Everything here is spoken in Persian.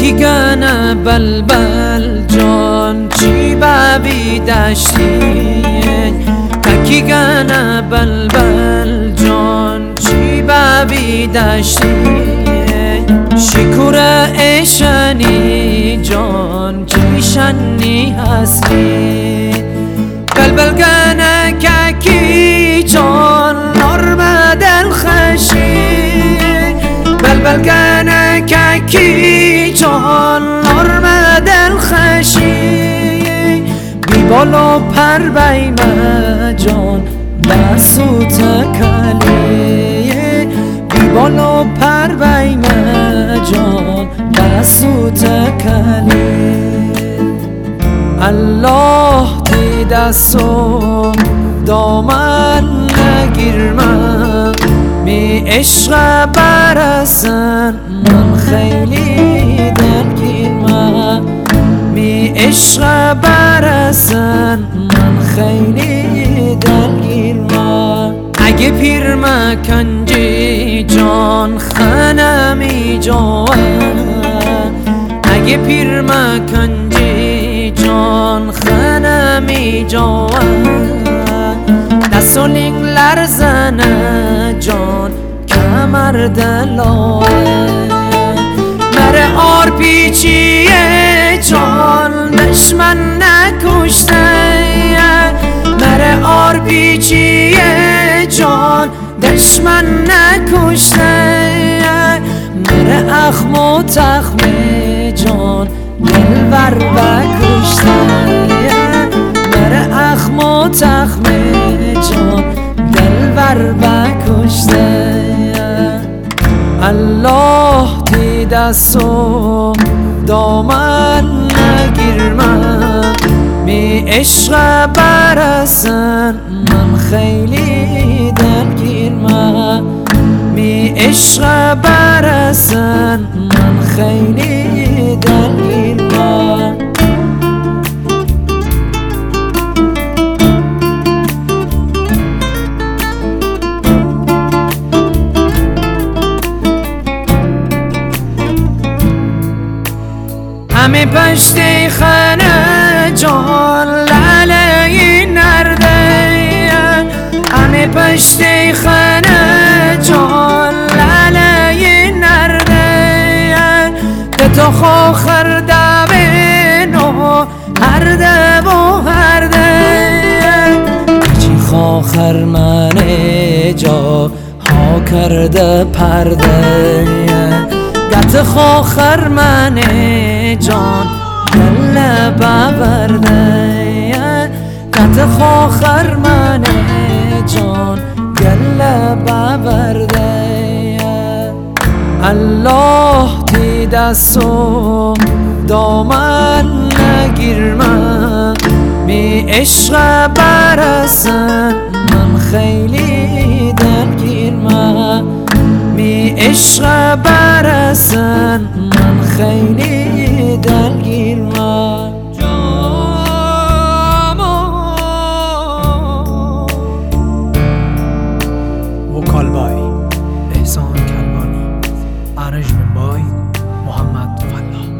تکی گنه بلبل جان چی بابی داشتی تکی گنه بلبل جان چی بابی داشتی شکر ایشانی جان چی شنی هستی بلبل گنه کی جان نرم دل خشی بلبل گنه کی جان نرم دل خشی بی بالا پر بیمه جان بسوت کلی بی بالا پر بیمه جان بسوت کلی الله تی دستم دامن نگیرم می عشق برسن من خیلی دلگیرم می عشق برسن من خیلی دلگیرم اگه پیر مکنجی جان خنمی جوان اگه پیر مکنجی جان خنمی جوان دستولین لرزنه جان کمر دلوه مره آر پیچیه جان دشمن نکشته مره آر پیچیه جان دشمن نکشته مره اخم و تخم جان دلبر بکشته مره اخم و تخم جان دلبر بکشته الله تی دستم دامن نگیرم می عشق برسن من خیلی دلگیرم می عشق برسن من خیلی دلگیرم همه پشتی خانه جان لاله نرده همه پشتی خانه جان لاله نرده به تو خوخر دوینو هر ده و هر ده چی خوخر منه جا ها کرده پرده گت خوخر منه جان دل ببرده گت خوخر منه جان دل ببرده الله تی دستم دامن نگیرم می عشق برسن من خیلی دلگیرم می عشق برسن من خیلی دلگیرم وکالبای احسان کلبانی ارنجمنت بای محمد فلاح